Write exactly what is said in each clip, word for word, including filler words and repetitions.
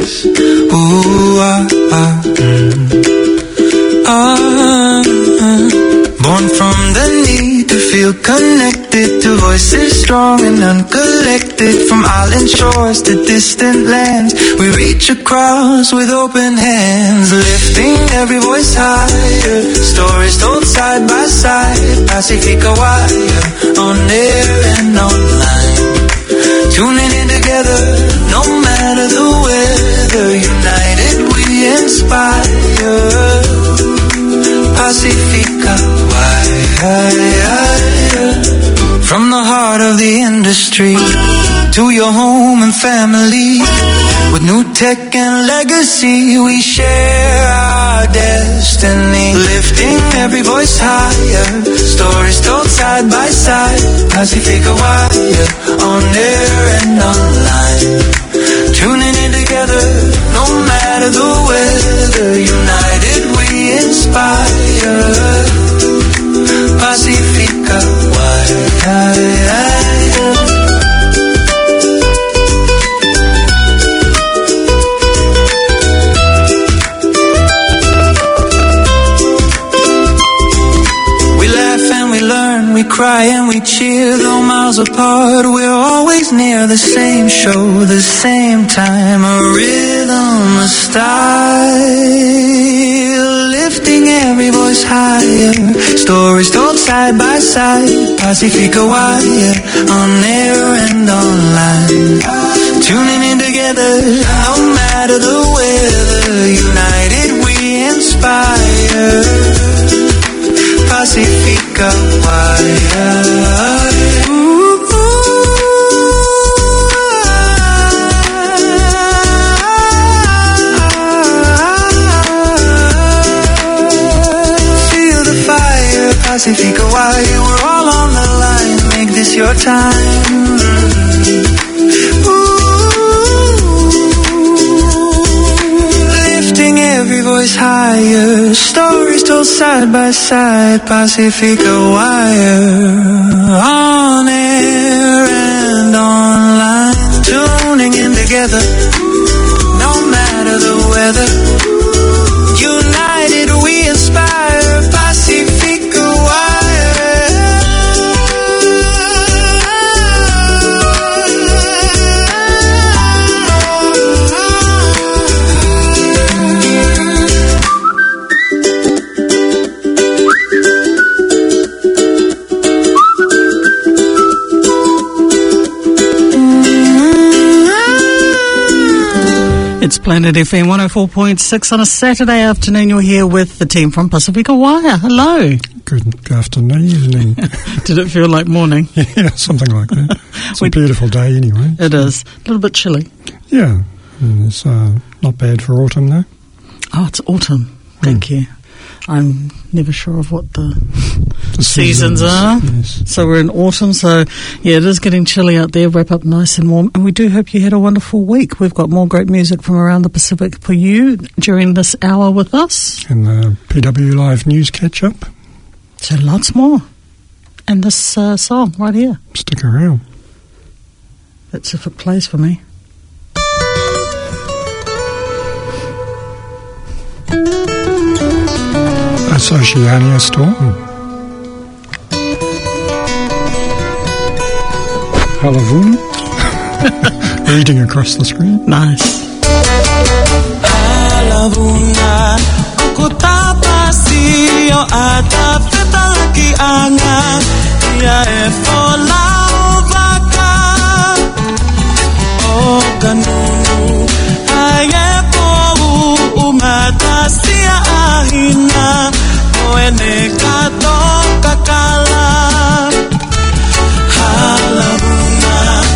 voices. Ooh, ah, ah, mm. ah, ah. Born from the need to feel connected to voices strong and uncollected. From island shores to distant lands, we reach across with open hands, lifting every voice higher. Stories told side by side, Pacifica Wire, on air and online. Tuning in together, no matter the weather. United we inspire. Pacifica Wire. From the heart of the industry to your home and family, with new tech and legacy, we share our destiny. Lifting every voice higher, stories told side by side. Pacifica Wire, on air and online. Tuning in together, no matter the weather. United we inspire. Pacifica Wire. We cry and we cheer, though miles apart, we're always near. The same show, the same time, a rhythm, a style, lifting every voice higher. Stories told side by side. Pacifica Wire, on air and online. Tuning in together, no matter the weather. United we inspire. Pacifica Wire. Ooh, feel the fire, Pacifica Wire. We're all on the line. Make this your time. Every voice higher, stories told side by side. Pacifica Wire, on air and online. Tuning in together, no matter the weather. United we inspire. Pacifica Wire. It's Planet F M one oh four point six on a Saturday afternoon. You're here with the team from Pacifica Wire. Hello. Good, good afternoon, evening. Did it feel like morning? Yeah, something like that. It's a beautiful day anyway. It is. A little bit chilly. Yeah. It's uh, not bad for autumn though. Oh, it's autumn. Thank mm. you. I'm never sure of what the, the seasons, seasons are. Yes. So we're in autumn, so yeah, it is getting chilly out there. Wrap up nice and warm. And we do hope you had a wonderful week. We've got more great music from around the Pacific for you during this hour with us. And the P W Live News catch-up. So lots more. And this uh, song right here. Stick around. That's if it plays for me. Oceania Storm. Halavuna. Reading across the screen. Nice. Halavuna, kutapasio atafeta laki anga ya efolavaka o kanunu ayepo umatasia ahina oene katoka kala. Halavuna,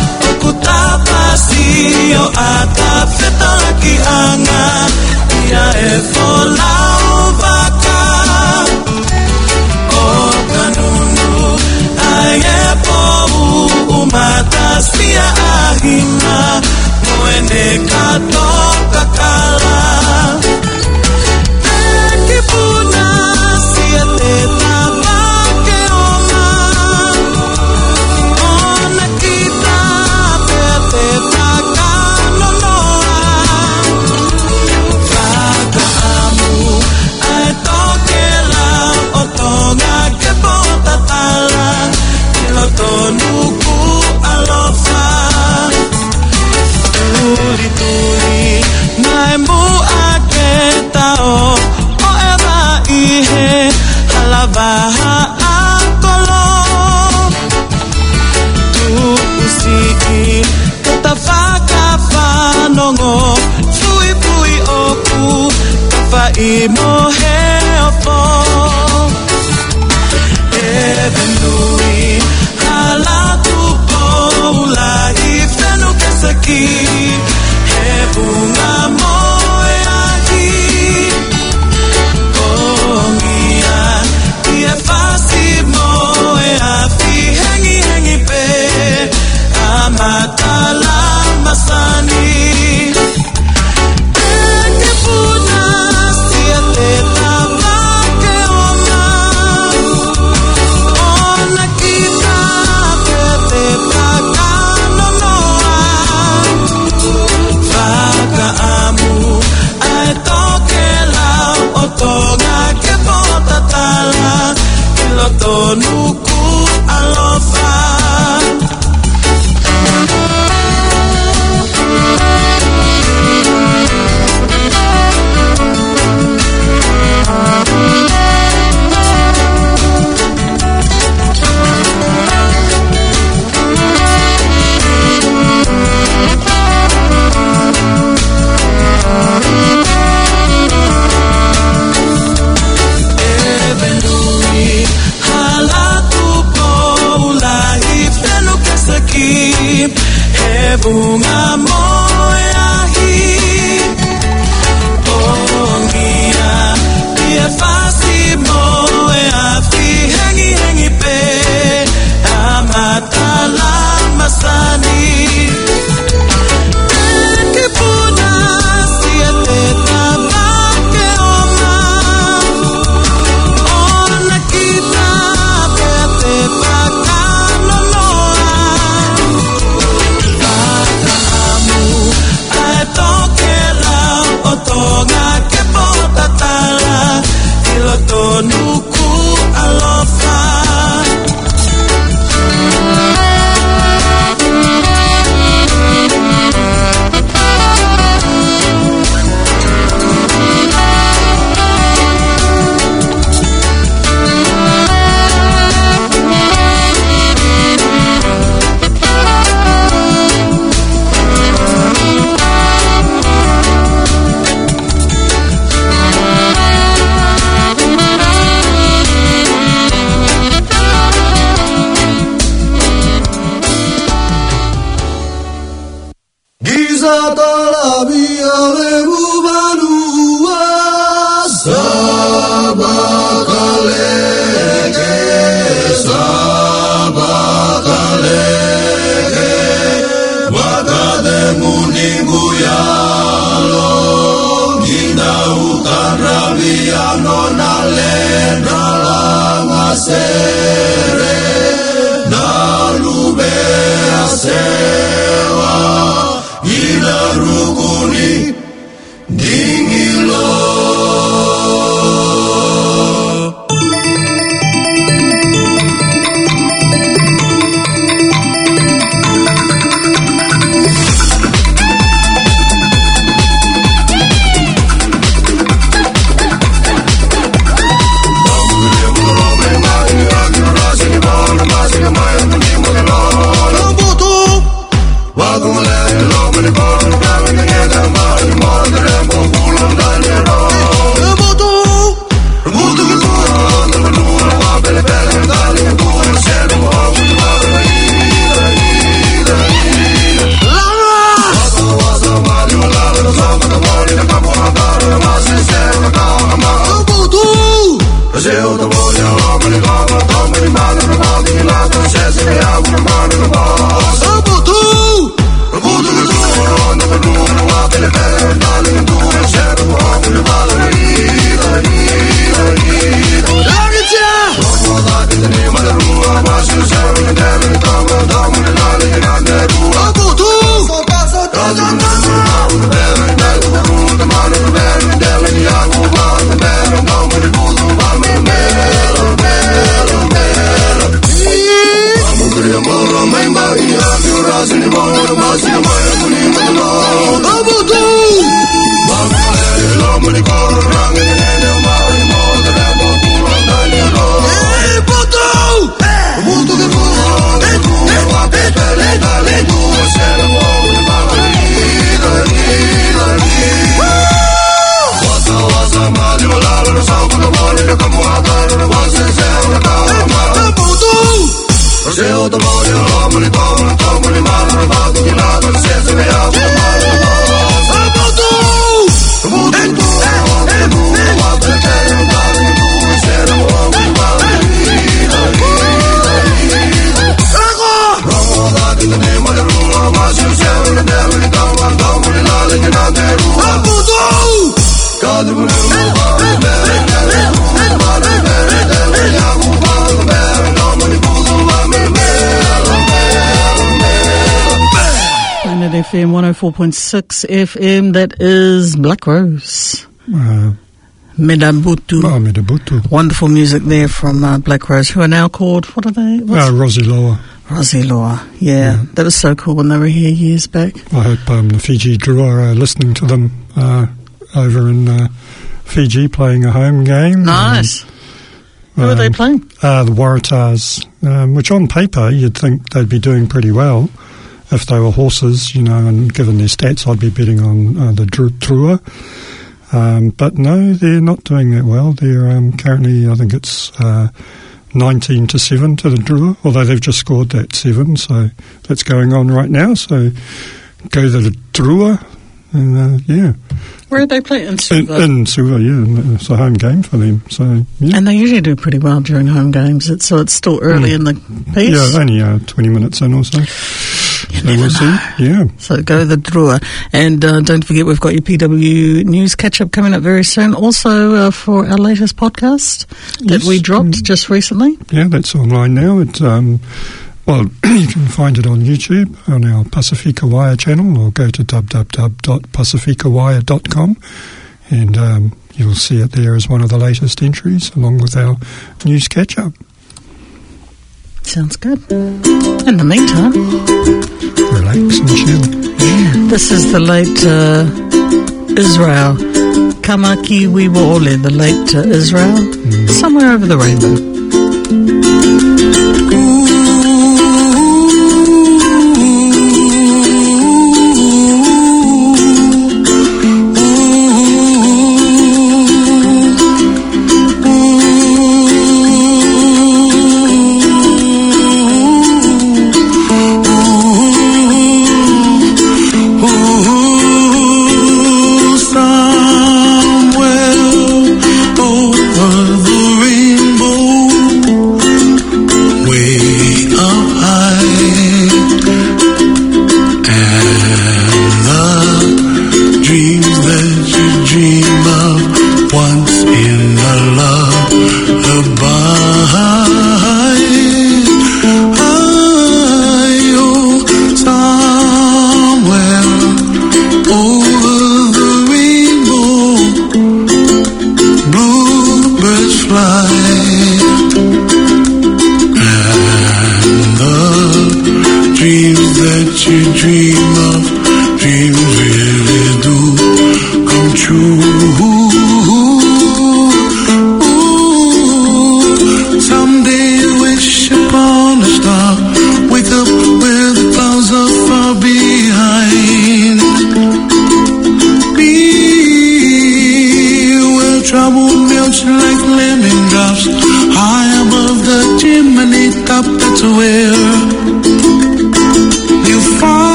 okutapasio atafeta laki anga ya efolavaka o kanunu ayepo umatasia ahina oene akolo tu usiki katafaka fanongo fui fui oku kafa imohe ofo evenui halatu poula ifenu kesaki hebunga moeahi kongia ia fasi moeafi hengi hengi pe amatala masani Nuku alofa bunga moeahi ongia ia fasi moeafi hengi hengi pe amatala masani kipuna siete tabake oma ona kita pete pakano noa otonga ke potatala ilotonuku alofa Planet F M one oh four point six F M, that is Black Rose. Uh, Medabutu. oh, Medabutu. Wonderful music there from uh, Black Rose, who are now called, what are they? What's Uh, Rosie Loa. Rosie Loa. Yeah, Yeah. that was so cool when they were here years back. I hope um, the Fiji Drua are listening to them uh, over in uh, Fiji playing a home game. Nice. Who are they Um, playing? Uh, the Waratahs, um, which on paper you'd think they'd be doing pretty well if they were horses, you know, and given their stats I'd be betting on uh, the Dru- Drua. Um, but no, they're not doing that well. They're um, currently, I think it's uh, nineteen to seven to the Drua, although they've just scored that seven, so that's going on right now. So go to the Drua, and uh, yeah. Where are they playing? In In, Suva. in Suva, yeah, it's a home game for them. So yeah, And they usually do pretty well during home games, it's, so it's still early Mm. in the piece. yeah, only uh, twenty minutes in or so. You So never we'll know. see. Yeah. So go the Drua. And uh, don't forget, we've got your P W News catch-up coming up very soon. Also uh, for our latest podcast that Yes. we dropped just recently. Yeah, that's online now. It, um, well, you can find it on YouTube on our Pacifica Wire channel, or go to w w w dot pacifica wire dot com, and um, you'll see it there as one of the latest entries, along with our news catch-up. Sounds good. In the meantime, Relax and chill. yeah, this is the late uh, Israel. Kamaki Wiwole, the late uh, Israel. Somewhere over the rainbow.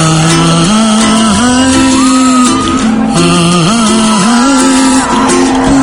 I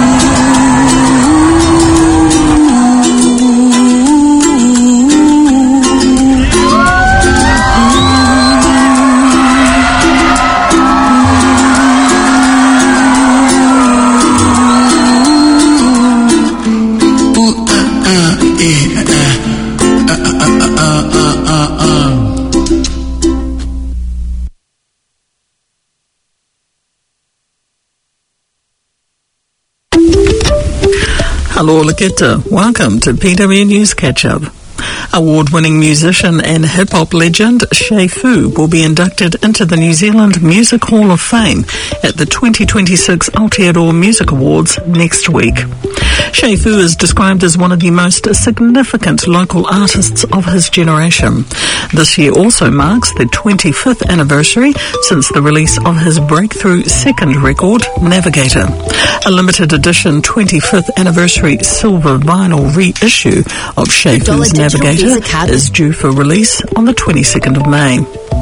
Hello, Lakita. Welcome to P W News Catch-Up. Award-winning musician and hip-hop legend Shay Fu will be inducted into the New Zealand Music Hall of Fame at the twenty twenty-six Aotearoa Music Awards next week. Shay Fu is described as one of the most significant local artists of his generation. This year also marks the twenty-fifth anniversary since the release of his breakthrough second record, Navigator. A limited edition twenty-fifth anniversary silver vinyl reissue of Shay Fu's Navigator is due for release on the twenty-second of May.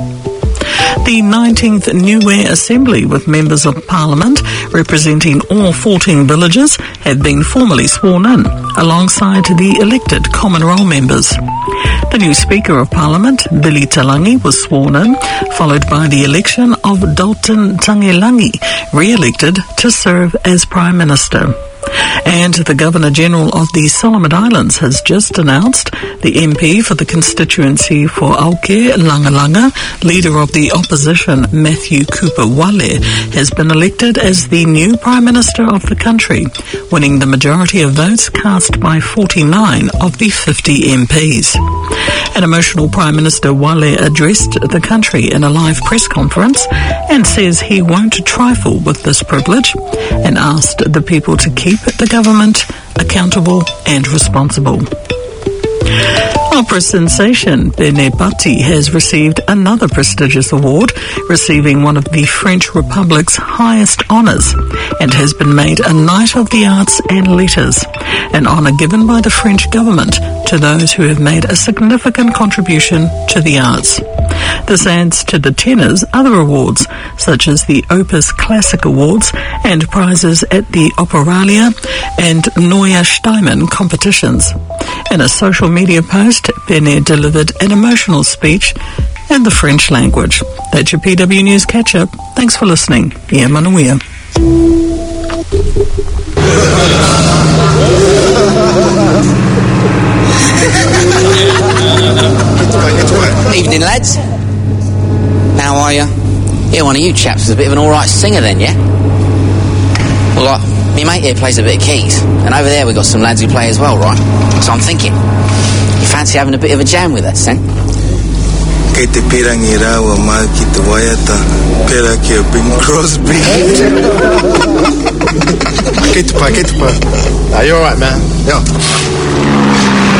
The nineteenth Niue Assembly, with members of Parliament representing all fourteen villages, have been formally sworn in, alongside the elected Common Roll members. The new Speaker of Parliament, Billy Talangi, was sworn in, followed by the election of Dalton Tangelangi, re-elected to serve as Prime Minister. And the Governor-General of the Solomon Islands has just announced the M P for the constituency for Auke Langalanga, leader of the opposition Matthew Cooper Wale, has been elected as the new Prime Minister of the country, winning the majority of votes cast by forty-nine of the fifty M Ps. An emotional Prime Minister Wale addressed the country in a live press conference and says he won't trifle with this privilege, and asked the people to keep the government accountable and responsible. Opera sensation Bene Batti has received another prestigious award, receiving one of the French Republic's highest honours, and has been made a Knight of the Arts and Letters, an honour given by the French government to those who have made a significant contribution to the arts. This adds to the tenor's other awards, such as the Opus Classic Awards and prizes at the Operalia and Neue Steimann competitions. In a social media post, Bene delivered an emotional speech in the French language. That's your P W News Catch-Up. Thanks for listening. Ia manuia. Evening, lads. How are you? Yeah, one of you chaps is a bit of an alright singer then, yeah? Well, like, me mate here plays a bit of keys, and over there we've got some lads who play as well, right? So I'm thinking, you fancy having a bit of a jam with us, then? Que te piran irawa mal ki te wayata pera ki Bing Crosby. Que te pa, que te pa. Are you alright, man? Yeah.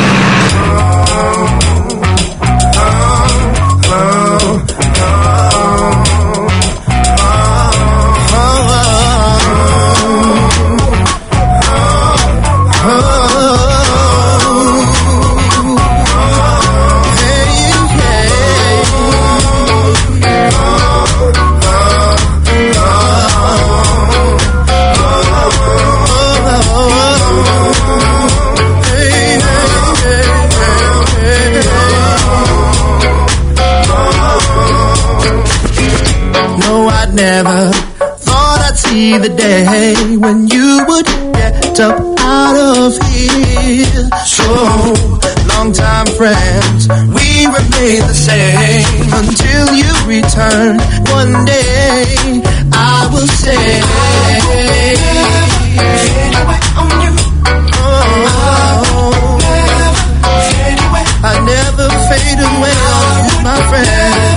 Never thought I'd see the day when you would get up out of here. So, long-time friends, we remain the same until you return. One day, I will say, oh, I never fade away on you, my friend.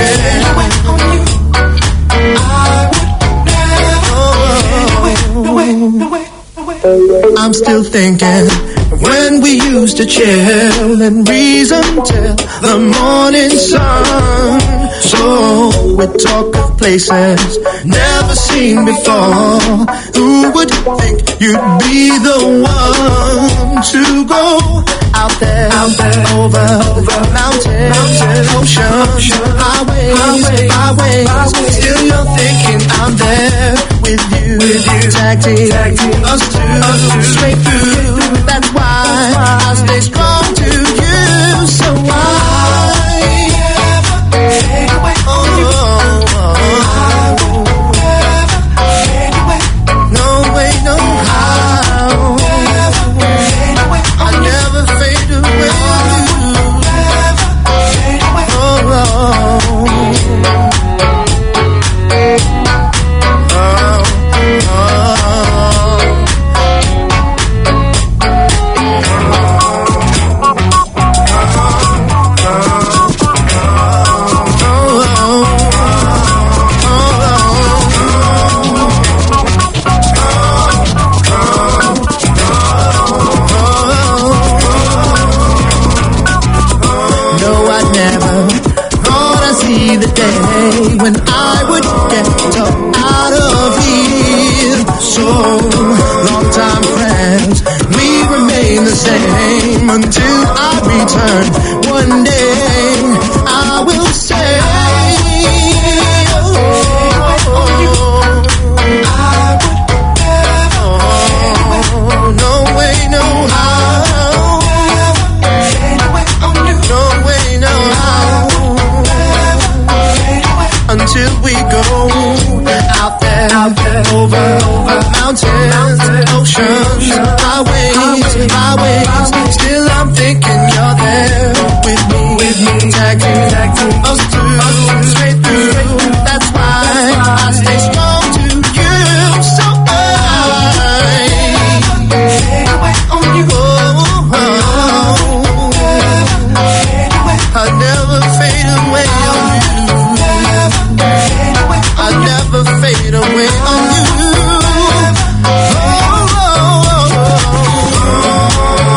I'm still thinking when we used to chill and reason till the morning sun. So we talk of places never seen before. Who would think you'd be the one to go out there, out there over, over mountains, mountains, oceans, highways, highways. Still you're thinking I'm there with you, with you. Tag team, tag team, us two, us two, straight through. That's why I stay strong to you. So why never fade away on you? I will never fade away. No way, no how. Never fade away. I never. until I return. One day I will say, oh, I would never, oh, no way, no how, no way, no how, until we go out there, out there, over, over mountains, oceans, highways, highways. Still I'm thinking you're there with me, with me, tagging, tagging us through, straight through. That's why I stay strong to you, so I, oh, I never fade away on you. I never fade away on you. Oh, oh, oh, oh.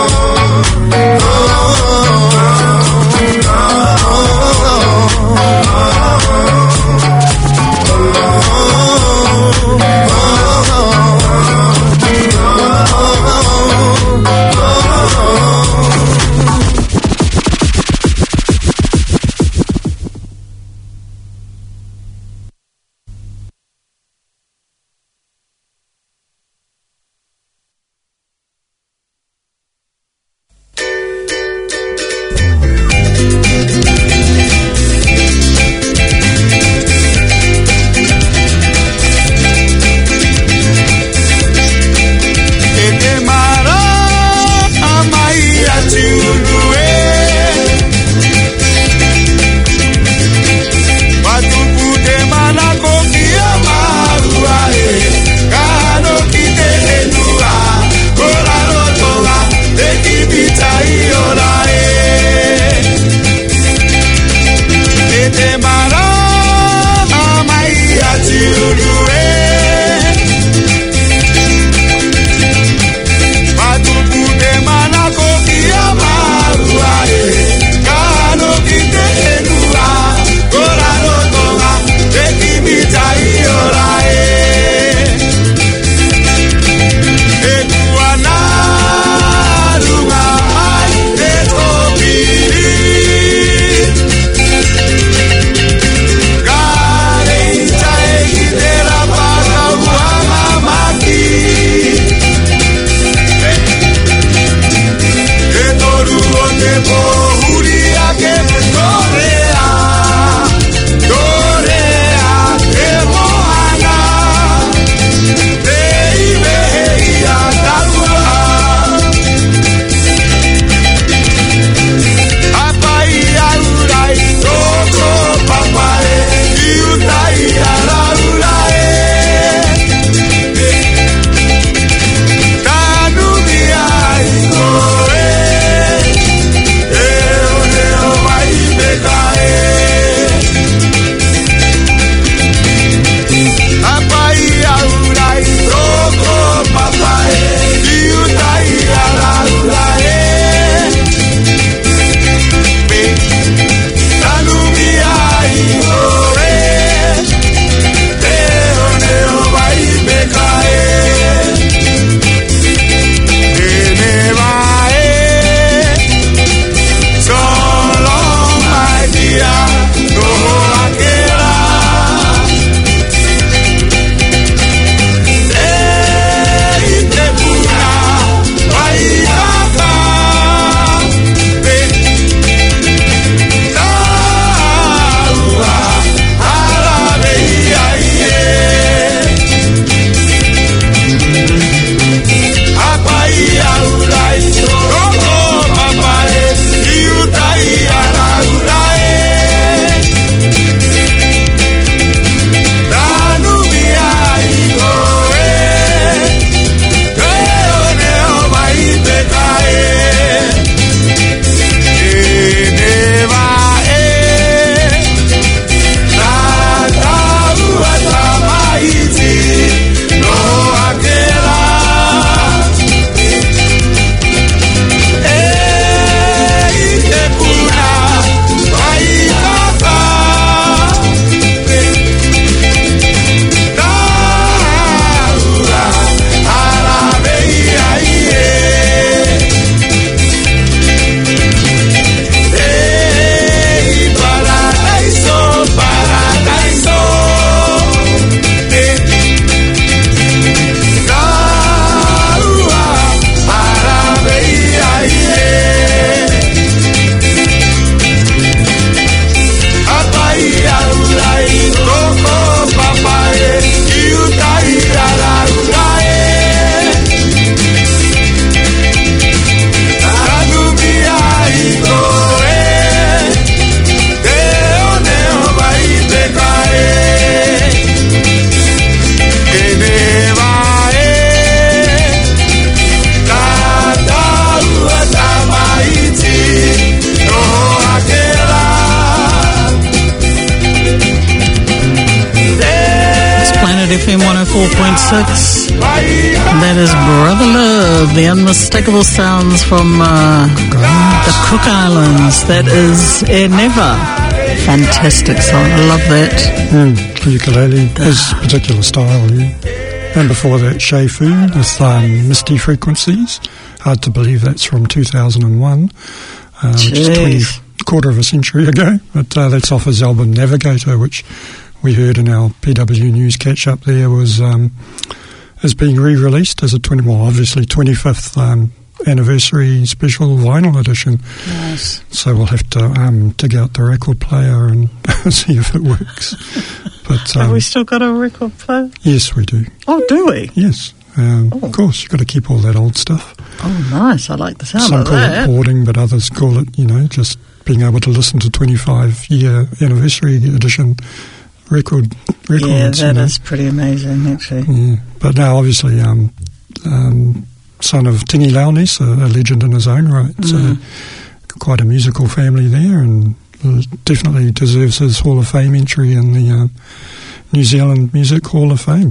six. That is Brother Love, the unmistakable sounds from uh, the Cook Islands. That is Air Never. Fantastic song. I love that. Mm, the ukulele has a particular style, yeah. And before that, Shay Fu with um, Misty Frequencies. Hard to believe that's from two thousand one, uh, which is twenty, quarter of a century ago. But uh, that's off his album Navigator, which we heard in our P W News catch-up there, was um, is being re-released as a twenty, well, obviously twenty-fifth um, anniversary special vinyl edition. Nice. So we'll have to um, dig out the record player and see if it works. But um, have we still got a record player? Yes, we do. Oh, do we? Yes. Um, oh. Of course, you've got to keep all that old stuff. Oh, nice. I like the sound Some of call that. it hoarding, but others call it, you know, just being able to listen to twenty-five year anniversary edition record records. Yeah, that you know. is pretty amazing, actually. Yeah. But now, obviously, um, um, son of Tingi Launis, a, a legend in his own right, mm. so quite a musical family there, and definitely deserves his Hall of Fame entry in the uh, New Zealand Music Hall of Fame.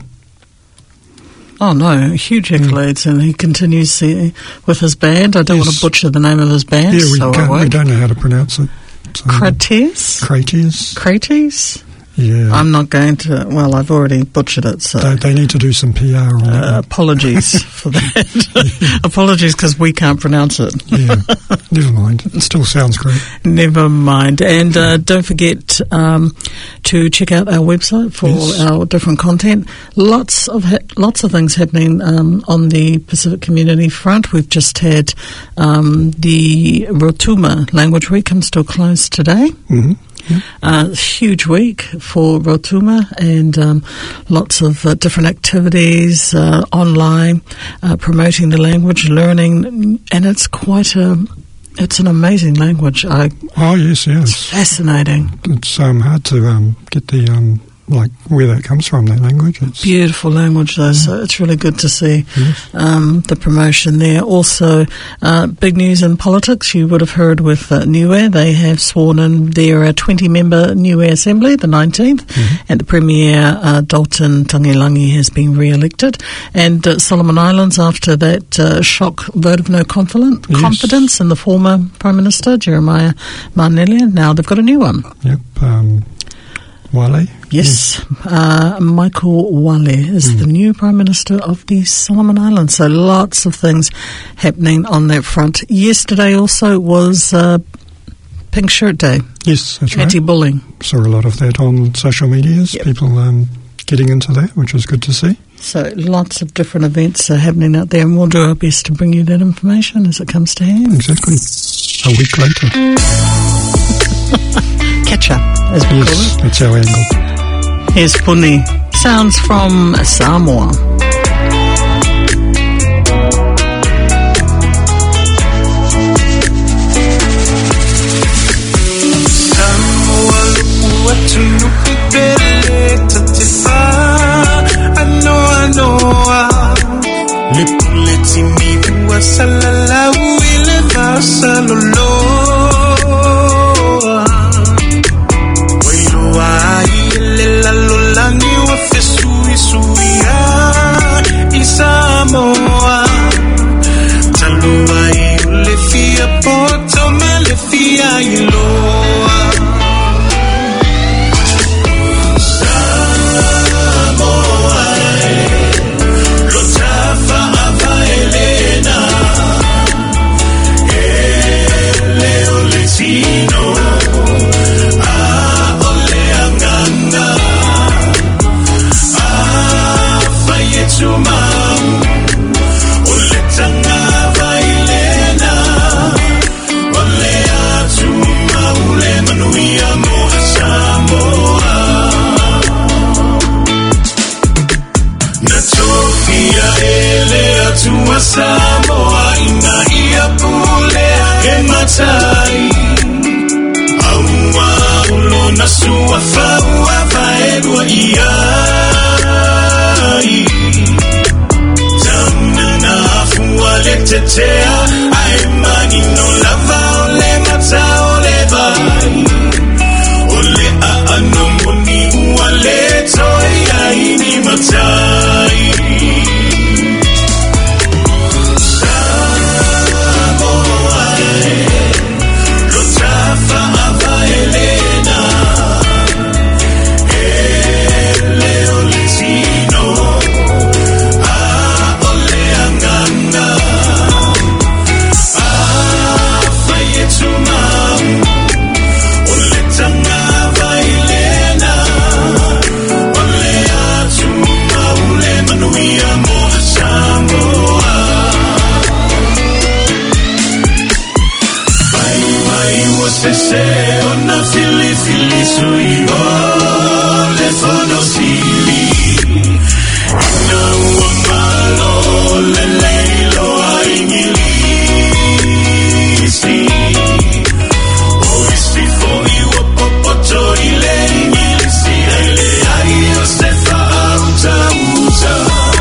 Oh, no, huge accolades, mm. and he continues uh, with his band. I don't yes. want to butcher the name of his band. Yeah, we, so can't, I we don't know how to pronounce it. So. Crates? Crates. Crates? Yeah. I'm not going to, well, I've already butchered it, so. They, they need to do some P R on uh, it. Apologies for that. Apologies because we can't pronounce it. Yeah, never mind. It still sounds great. Never mind. And uh, don't forget um, to check out our website for yes. our different content. Lots of ha- lots of things happening um, on the Pacific Community front. We've just had um, the Rotuma Language Week comes to a close today. Mm-hmm. Yeah. Uh, huge week for Rotuma, and um, lots of uh, different activities uh, online, uh, promoting the language, learning, and it's quite a, it's an amazing language. I, oh yes, yes, it's fascinating. It's um, hard to um, get the um, like where that comes from. That language, it's beautiful language though, so it's really good to see yes. um, the promotion there. Also, uh, big news in politics. You would have heard with uh, Niue, they have sworn in their twenty-member Niue Assembly, the nineteenth, mm-hmm. and the Premier uh, Dalton Tangilangi has been re-elected. And uh, Solomon Islands, after that uh, shock vote of no confidence, yes. confidence in the former Prime Minister Jeremiah Manuela, now they've got a new one. Yep. Um, Wale? Yes, uh, Michael Wale is mm. the new Prime Minister of the Solomon Islands. So lots of things happening on that front. Yesterday also was uh, Pink Shirt Day. Yes, that's right. Anti-bullying. Saw a lot of that on social medias, yep. people um, getting into that, which was good to see. So lots of different events are happening out there, and we'll do our best to bring you that information as it comes to hand. Exactly. A week later. Catch up, as we yes, call it. That's our angle. Here's Puni. Sounds from Samoa. Samoa ina ia pule e matai Aua ulo na sua faua vaerua iai Tamna na afua le tetea Ai mani no lava ole mata ole vai Ole a anomoni ua le toi ai ni matai se se ona fili fili sui ole fono sili na uamalo le leilo aingili si o isi foi o popoto ile ingili si ele aio se fa uta uta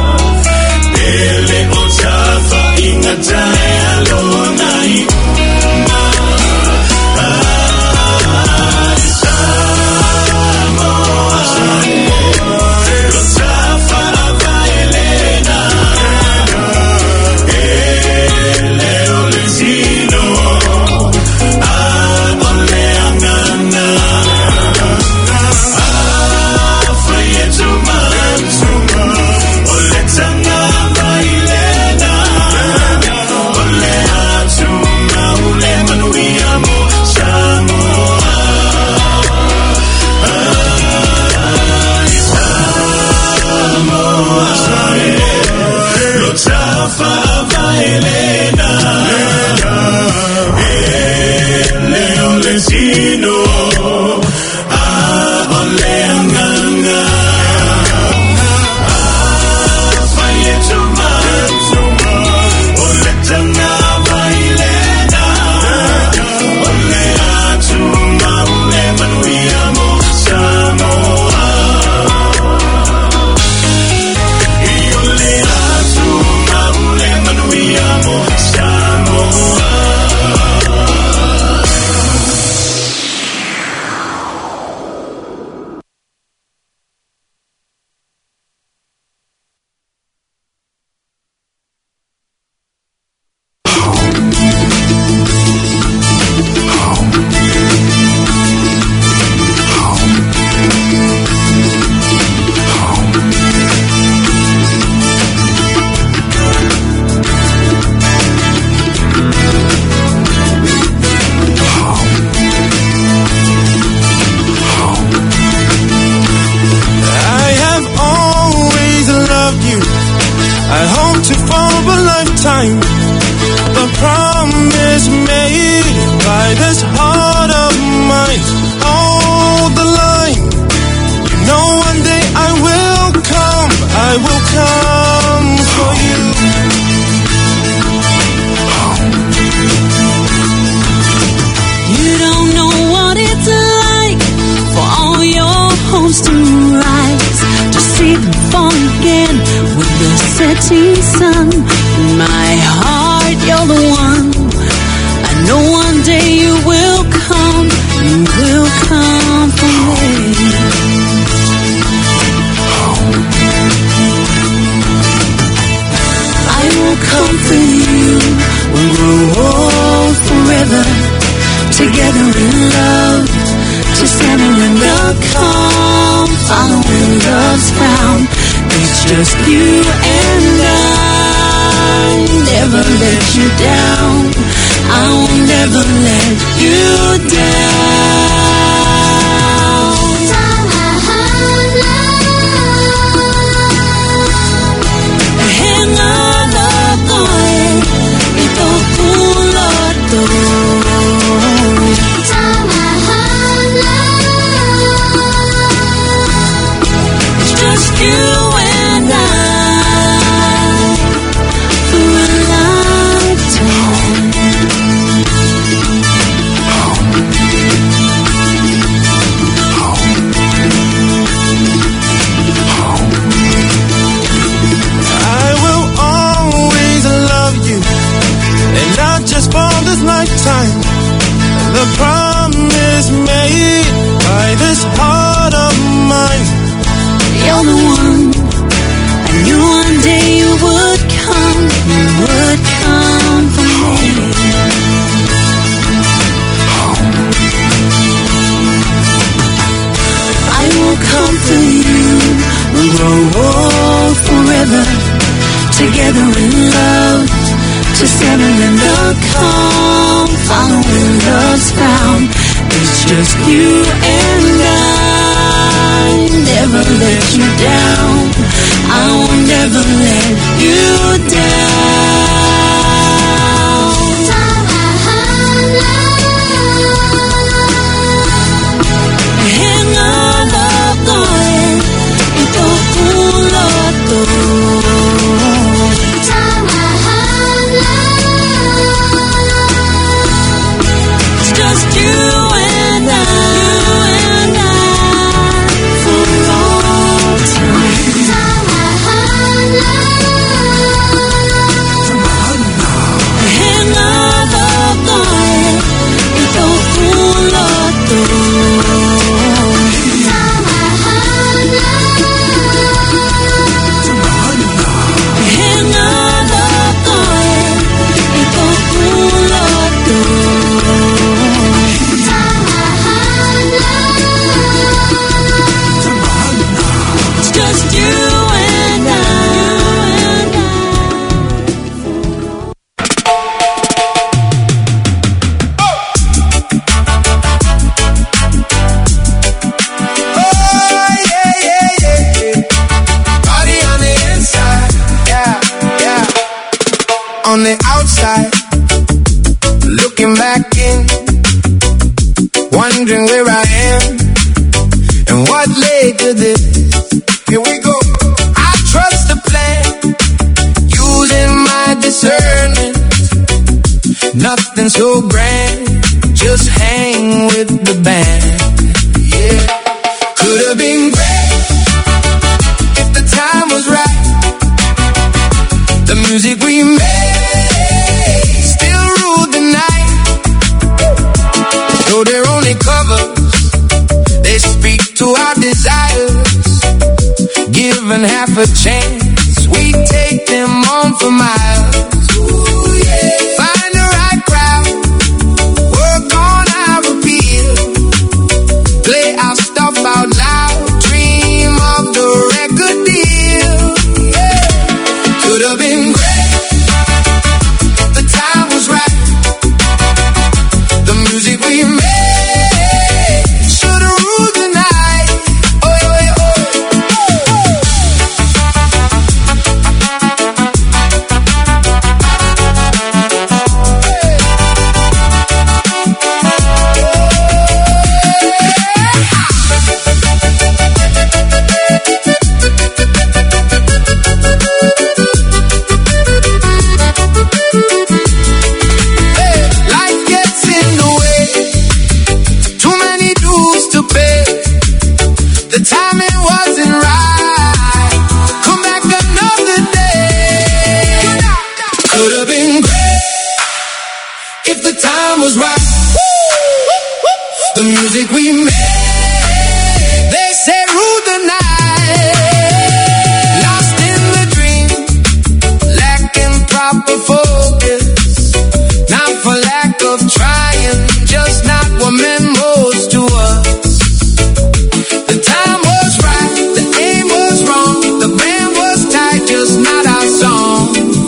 ele otava ingataya lonai down. a chance, we take them on for miles. Ooh, yeah. Find the right crowd, work on our appeal, play our stuff out loud, dream of the record deal. Yeah. Could have been great, the time was right, the music we made should have ruled the night. Oh, oh, oh. Was right. The music we made, they said rule the night. Lost in the dream, lacking proper focus, not for lack of trying, just not what meant most to us. The time was right, the aim was wrong, the band was tight, just not our song.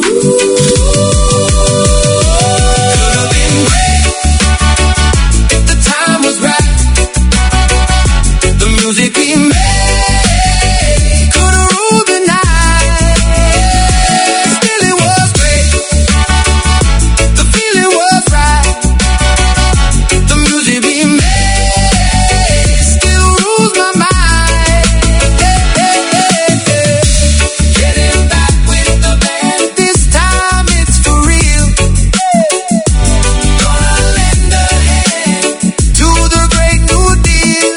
Music we made could've ruled the night. Still it was great, the feeling was right. The music we made still rules my mind. Hey, hey, hey, hey. Getting back with the band, this time it's for real. Gonna lend a hand to the great new deal.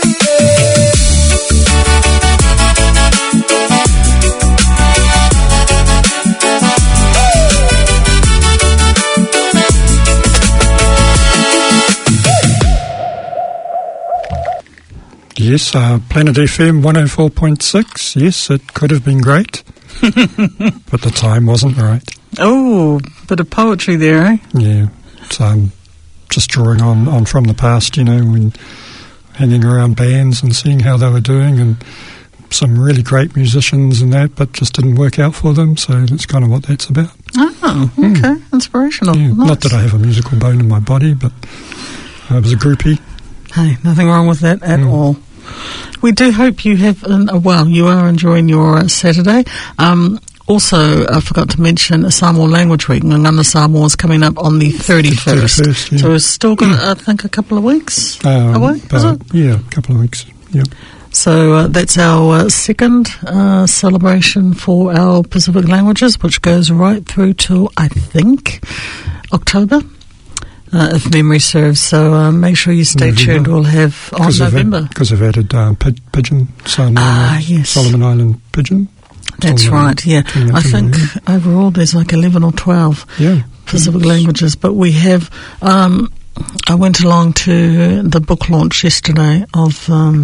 Yes, uh, Planet F M one oh four point six. Yes, it could have been great, but the time wasn't right. Oh, bit of poetry there, eh? Yeah, so I'm just drawing on, on from the past, you know, when hanging around bands and seeing how they were doing, and some really great musicians and that, but just didn't work out for them, so that's kind of what that's about. Oh, okay, mm. Inspirational. Yeah, nice. Not that I have a musical bone in my body, but I was a groupie. Hey, nothing wrong with that at Mm. all. We do hope you have, an, uh, well, you are enjoying your uh, Saturday. Um, also, I forgot to mention Samoa Language Week. Ngana Samoa is coming up on the thirty-first. thirty-first, yeah. So we're still got, I think, a couple of weeks Um, away, is about- it? Yeah, a couple of weeks, yeah. So uh, that's our uh, second uh, celebration for our Pacific languages, which goes right through till, I think, October. Uh, if memory serves. So uh, make sure you stay November. tuned. We'll have on November. Because they've added uh, pi- pigeon, Samoa, Ah, yes. Solomon Island pigeon. That's Solomon- right, yeah. doing that I thing, think yeah. overall there's like eleven or twelve Yeah. Pacific languages. But we have, um, I went along to the book launch yesterday of um,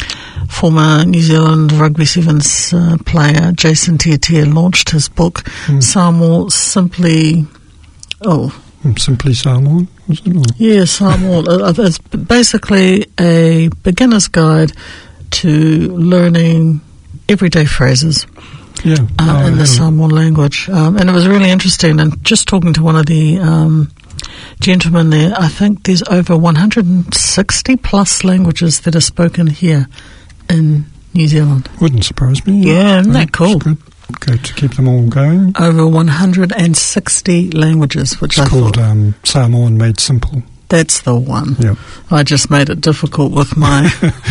former New Zealand Rugby Sevens uh, player Jason Tiatia launched his book, Mm. Samoa Simply... Oh, Simply Samoan, was it? Or? yeah, Samoan. Uh, It's basically a beginner's guide to learning everyday phrases Yeah. uh, Oh, in the yeah. Samoan language. Um, and it was really interesting. And just talking to one of the um, gentlemen there, I think there's over one hundred sixty plus languages that are spoken here in New Zealand. Wouldn't surprise me. Yeah, isn't that It's cool? good. Good to keep them all going. Over one hundred sixty languages, which It's I called thought, um, Samoan Made Simple. that's the one. Yeah. I just made it difficult with my...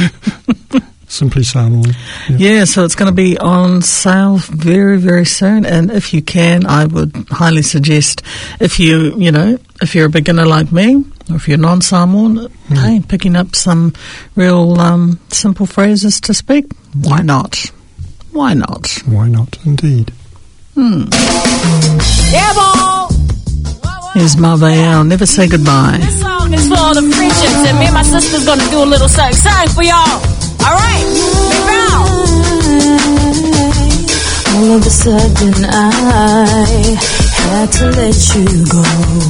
Simply Samoan. Yeah. Yeah, so it's going to be on sale very, very soon. And if you can, I would highly suggest, if you, you know, if you're a beginner like me, or if you're non-Samoan, Mm. hey, picking up some real um, simple phrases to speak, why not? Why not? Why not, indeed. Hmm. Yeah, ball. Here's Marveille, Never Say Goodbye. This song is for all the friendships, and me and my sister's gonna do a little something, something for y'all. All right, big round. All of a sudden I had to let you go.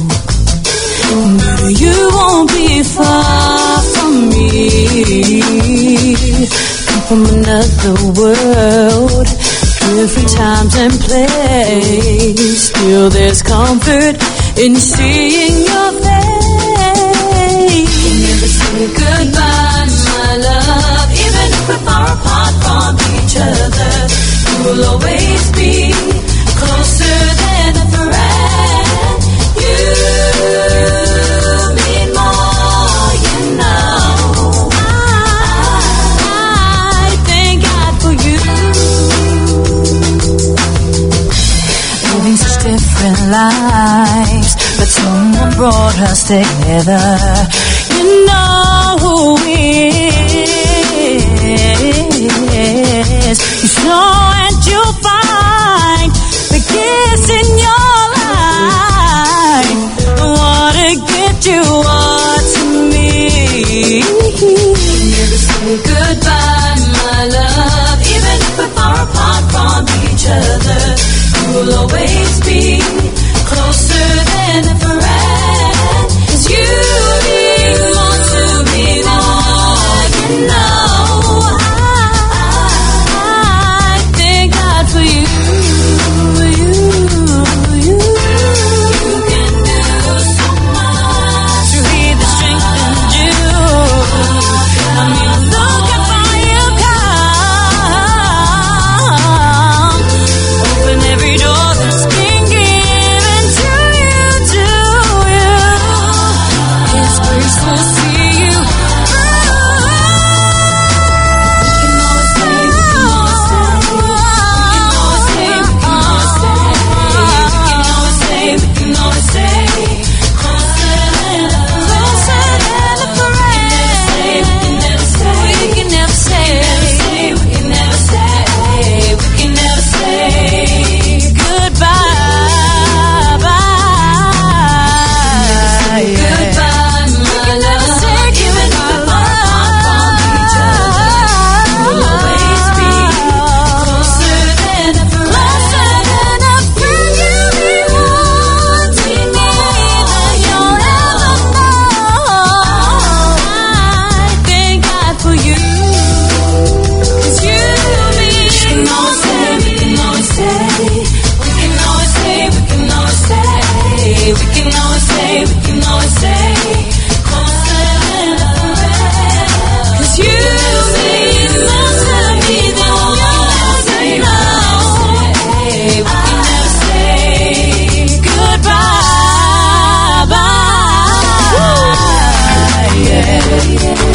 But you won't be far from me. Come from another world, different times and place. Still there's comfort in seeing your face. Never say goodbye, my love. Even if we're far apart from each other, you will always be closer than a friend. You mean more, you know. I, I thank God for you. Living such different lives, but someone brought us together. You know who it is. You saw and you'll find the kiss in your life. What a gift you are to me. Never say goodbye, my love. Even if we're far apart from each other, you will always be closer than a friend. 'Cause you mean more to me than all you know. I thank God for you, you, you. You can do so much to be the strength in you. I mean, look how far you come. Open every door that's been given to you, to you. His grace will see you through. We can always say, we can always say, closer than a friend. We can never say, we can never say, we can never say goodbye, bye. Goodbye, my love. Even if we're far from each other, we'll always be closer than a friend. Closer than a friend. You mean more to me than you'll ever know. I thank God for you. 'Cause you mean. We can always say, we can always say, we can always say, we can always say, we can always say, we can always say, closer than a friend. 'Cause you mean more to me than you'll ever know. We can never say goodbye, bye. Yeah, yeah.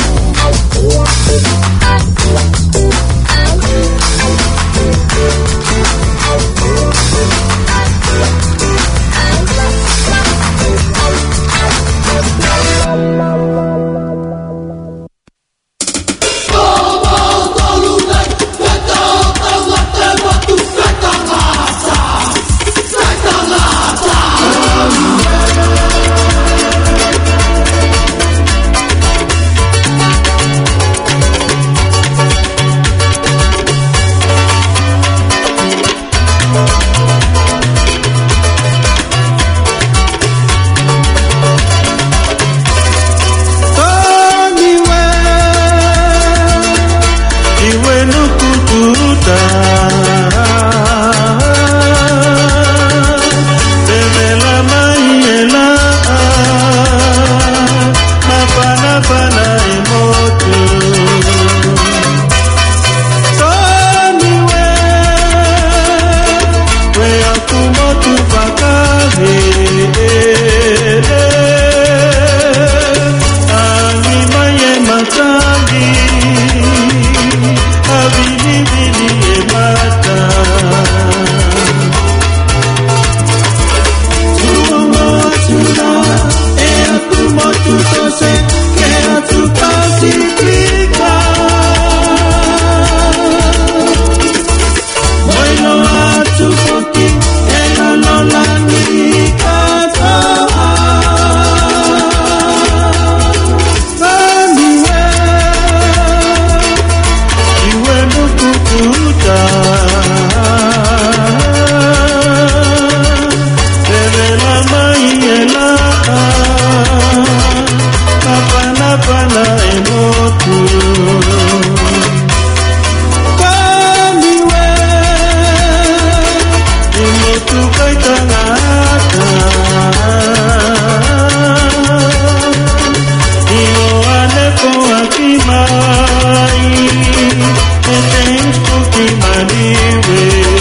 ko akimai e tens ko kimaniwe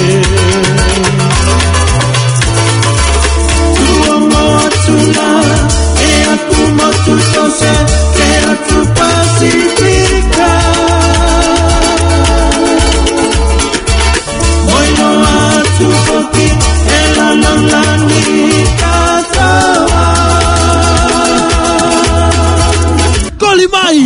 Tua motula e aku motu tose e aku pasifika Moino atu koki e la la la ni kasawa Kolimai!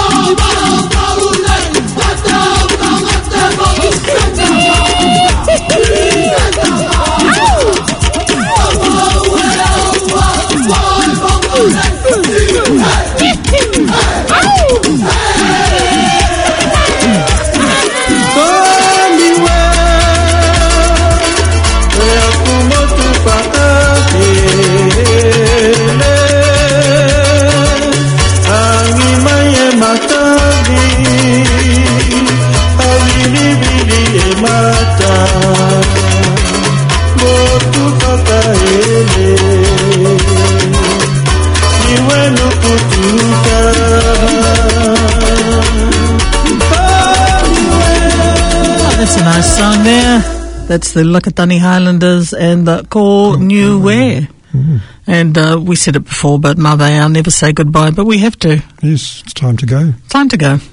That's a nice song there. That's the Lakatani Highlanders and the Ko New Ware. Mm. And uh, we said it before, but Mother, I'll never say goodbye, but we have to. Yes, it's time to go. Time to go.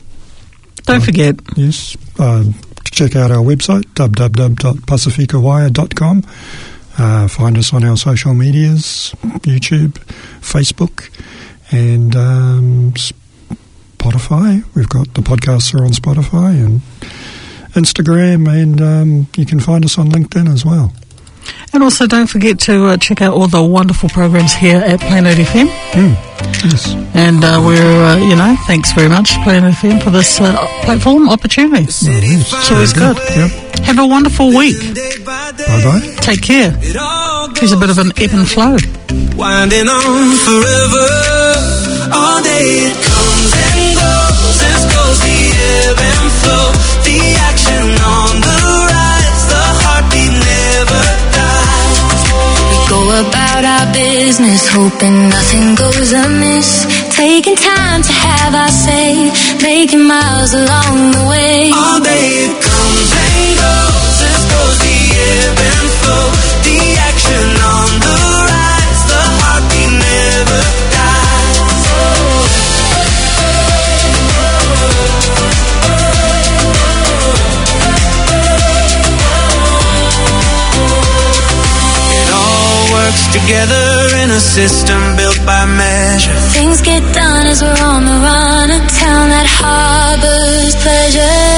Don't Uh, forget. Yes, um, check out our website, w w w dot pacifica wire dot com. Uh, find us on our social medias, YouTube, Facebook, and um, Spotify. We've got the podcasts are on Spotify and Instagram, and um, you can find us on LinkedIn as well. And also don't forget to uh, check out all the wonderful programs here at Planet F M. Mm, yes. And uh, we're, uh, you know, thanks very much, Planet F M, for this uh, platform opportunity. Oh, yes. It's always good. Yep. Have a wonderful week. Bye-bye. Take care. Here's a bit of an ebb and flow. Winding on forever. All day it comes and goes. This goes the ebb and flow. The action on the rise. The heartbeat never dies. We go about our business, hoping nothing goes amiss. Taking time to have our say, making miles along the way. All day it comes and goes. This goes the ebb and flow. The action on the rise. The heartbeat never dies. It all works together in a system built by measure. Things get done as we're on the run, a town that harbors pleasure.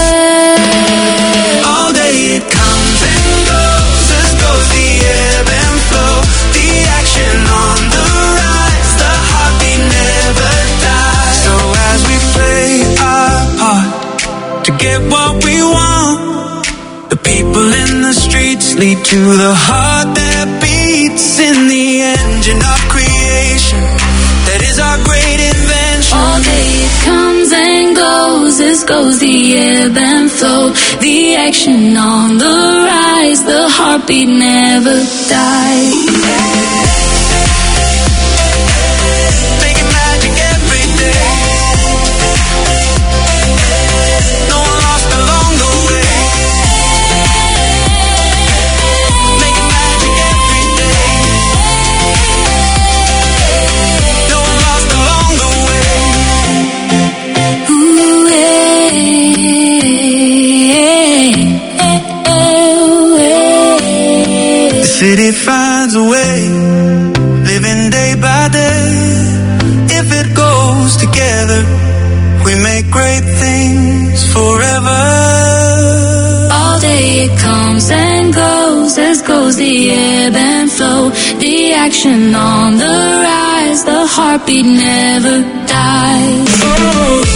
All day it comes and goes. This goes the ebb and flow. The action on the rise. The heartbeat never dies. So as we play our part to get what we want, the people in the streets lead to the heart that beats in the engine of creation. That is our great invention. All day it comes and goes, this goes the ebb and flow. The action on the rise, the heartbeat never dies. Making magic every day. No one lost along the way. Making magic every day. No one lost along the way. Ooh, eh, eh, eh, eh. The city finds a way, living day by day. If it goes together, we make great things forever. All day it comes and goes, as goes the ebb and flow. The action on the rise, the heartbeat never dies.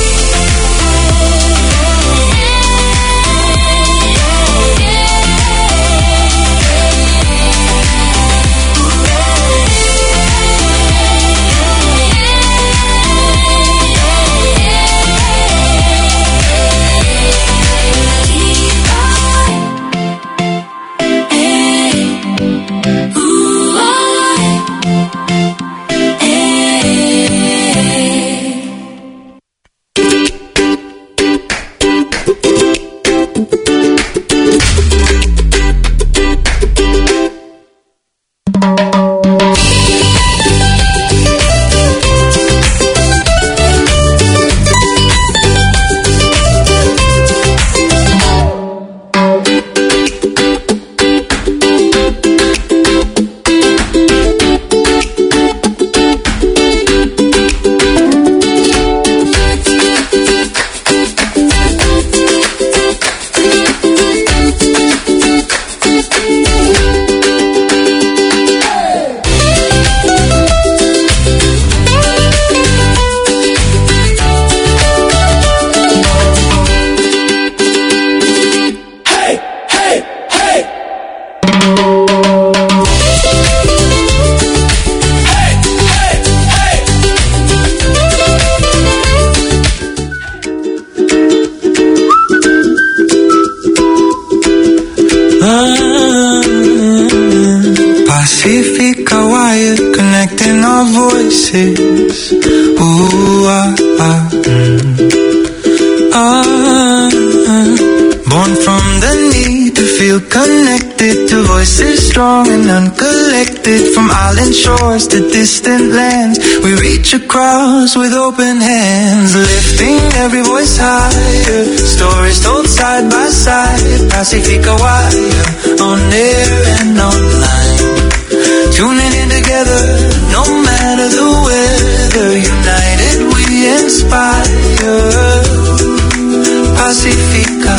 Pacifica wired, connecting our voices. Ooh, ah, ah, mm. ah, ah. Born from the need to feel connected to voices strong and uncollected. From island shores to distant lands, we reach across with open hands, lifting every voice higher. Stories told side by side, Pacifica wire, on air and online. Tuning in together, no matter the weather. United we inspire. Pacifica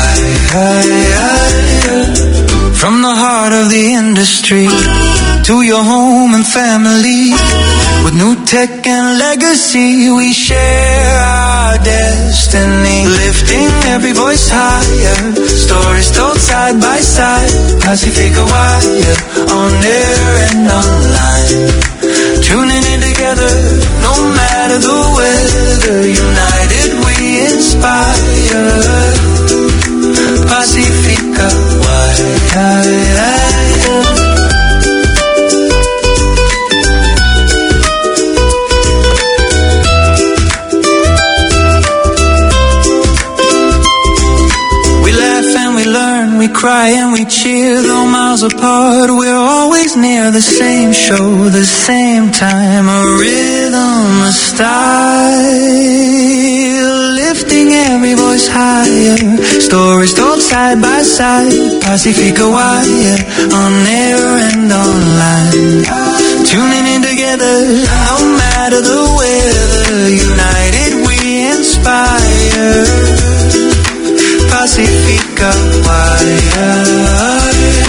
wire. From the heart of the industry to your home and family, with new tech and legacy, we share our destiny. Lifting every voice higher, stories told side by side. Pacifica wire, on air and online. Tuning in together, no matter the weather. United we inspire. Pacifica wire. We cry and we cheer, though miles apart, we're always near. The same show, the same time, a rhythm, a style, lifting every voice higher. Stories told side by side. Pacifica wire, on air and online. Tuning in together, no matter the weather. United we inspire. Pacifica wire.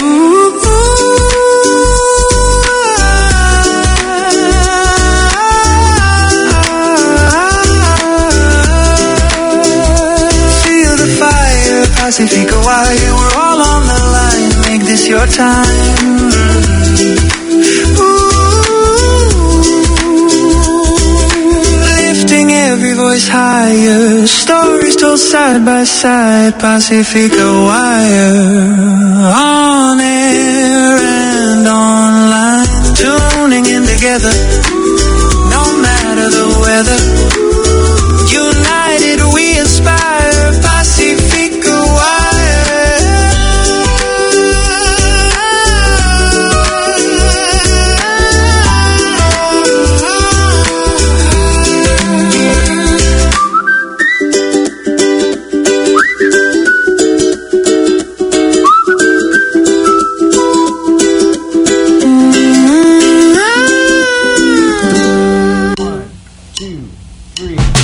Feel the fire, Pacifica wire. We're all on the line. Make this your time. Every voice higher, stories told side by side. Pacifica wire, on air and online. Tuning in together, no matter the weather.